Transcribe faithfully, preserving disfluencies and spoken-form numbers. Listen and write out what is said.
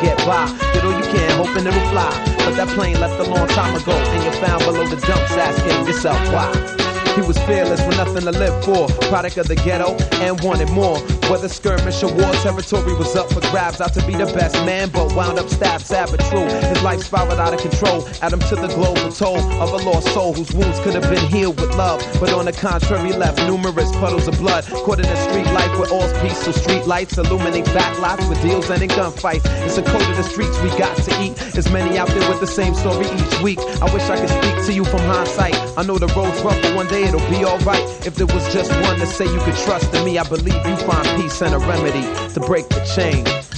get by. Did all you can, hoping it'll fly. But that plane left a long time ago, and you're found below the dumps asking yourself why. He was fearless with nothing to live for, product of the ghetto and wanted more. Whether skirmish or war, territory was up for grabs. Out to be the best man, but wound up stabbed, sad but true. His life spiraled out of control, add him to the global toll of a lost soul whose wounds could have been healed with love. But on the contrary, left numerous puddles of blood. Caught in a street life where all's peace, so street lights illuminate back lots with deals and in gunfights. It's a code of the streets we got to eat. There's many out there with the same story each week. I wish I could speak to you from hindsight. I know the road's rough, but one day it'll be alright. If there was just one to say you could trust in me, I believe you find peace and a remedy to break the chain.